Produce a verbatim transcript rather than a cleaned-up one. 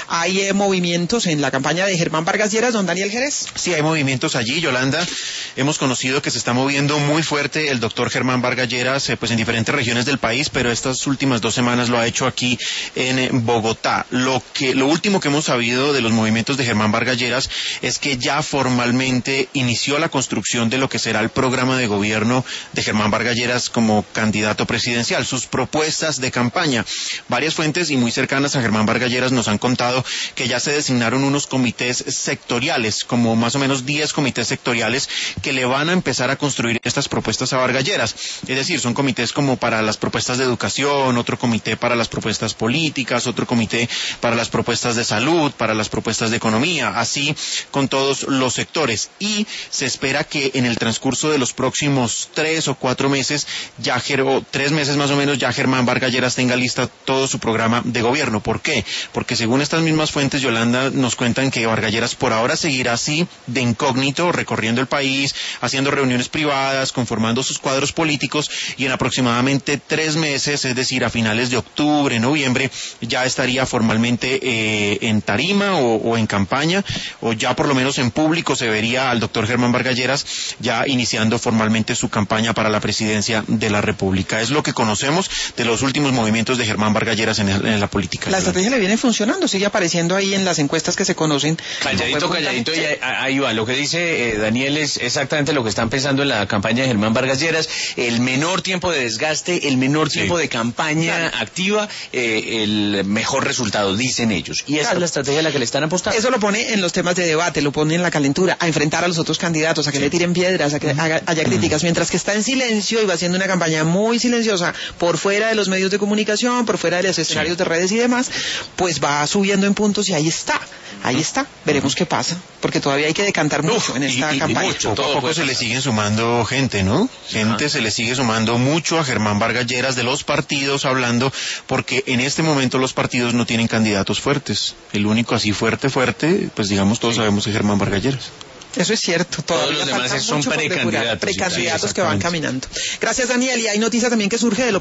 hay eh, movimientos en la campaña de Germán Vargas Lleras, don Daniel Jerez. Sí, hay movimientos allí, Yolanda. Hemos conocido que se está moviendo muy fuerte el doctor Germán Vargas Lleras, eh, pues en diferentes regiones del país, pero estas últimas dos semanas lo ha hecho aquí en eh, Bogotá. Lo que, lo último que hemos sabido de los movimientos de Germán Vargas Lleras es que ya formalmente inició la construcción de lo que será el programa de gobierno de Germán Vargas Lleras como candidato presidencial, sus propuestas de campaña. Varias fuentes y muy cercanas a Germán Vargas Lleras nos han contado que ya se designaron unos comités sectoriales, como más o menos diez comités sectoriales que le van a empezar a construir estas propuestas a Vargas Lleras. Es decir, son comités como para las propuestas de educación, otro comité para las propuestas políticas, otro comité para las propuestas de salud, para las propuestas de economía, así con todos los sectores. Y se espera que en el transcurso de los próximos tres o cuatro meses, ya o tres meses más o menos, ya Germán Vargas Lleras tenga lista todo su programa de gobierno. ¿Por qué? Porque según estas mismas fuentes, Yolanda, nos cuentan que Vargas Lleras por ahora seguirá así de incógnito, recorriendo el país, haciendo reuniones privadas, conformando sus cuadros políticos, y en aproximadamente tres meses, es decir, a finales de octubre, noviembre, ya estaría formalmente eh, en tarima o, o en campaña, o ya por lo menos en público se vería al doctor Germán Vargas Lleras ya iniciando formalmente su campaña para la presidencia de la República. Es lo que conocemos de los últimos movimientos de Germán Vargas Lleras en, el, en la política. La estrategia le viene funcionando, sigue apareciendo ahí en las encuestas que se conocen. Calladito, calladito, y ahí va. Lo que dice eh, Daniel es exactamente lo que están pensando en la campaña de Germán Vargas Lleras. El menor tiempo de desgaste, el menor tiempo sí. de campaña claro. activa, eh, el mejor resultado, dicen ellos. Y esa claro. es la estrategia a la que le están apostando. Eso lo pone en los temas de debate, lo pone en la calentura, a enfrentar a los otros candidatos, a que sí. le tiren piedras, a que uh-huh. haga, haya críticas, uh-huh. mientras que está en silencio y va haciendo una campaña muy silenciosa por fuera de los medios de comunicación, por fuera de los escenarios sí. de redes y demás, pues va subiendo en puntos y ahí está. Ahí está, veremos qué pasa, porque todavía hay que decantar mucho Uf, en esta y, campaña. Y mucho, poco a poco se le siguen sumando gente, ¿no? Gente Ajá. se le sigue sumando mucho a Germán Vargas Lleras de los partidos hablando, porque en este momento los partidos no tienen candidatos fuertes. El único así fuerte, fuerte, pues digamos todos sí. sabemos es Germán Vargas Lleras. Eso es cierto. Todos los demás son precandidatos. Precandidatos sí, que van caminando. Gracias, Daniel. Y hay noticia también que surge del